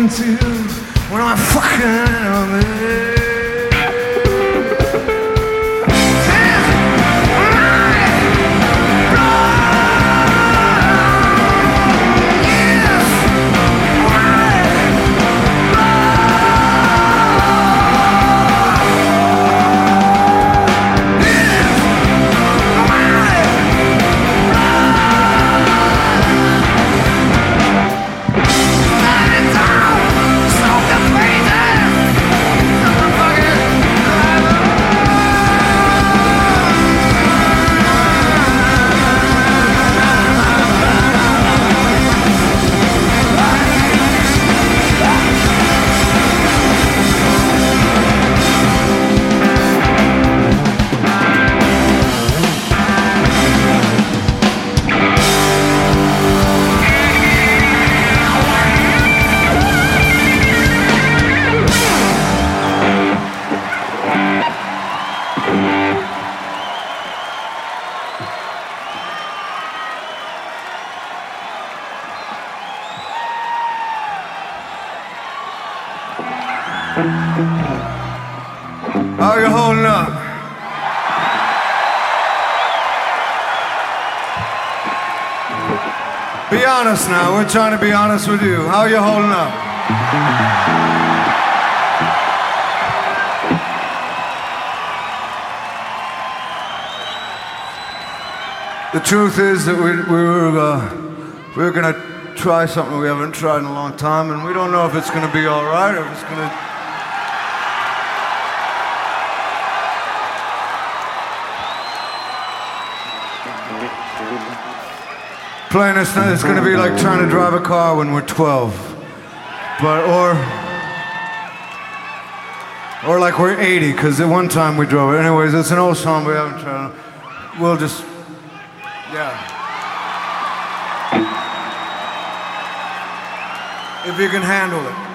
talking to one of my fucking enemies. How are you holding up? Be honest now, we're trying to be honest with you. How are you holding up? The truth is that we're gonna try something we haven't tried in a long time, and we don't know if it's gonna be all right or if it's gonna. Playing it's gonna be like trying to drive a car when we're 12, or like we're 80, because at one time we drove it. Anyways, it's an old song we haven't tried. We'll just, yeah. If you can handle it.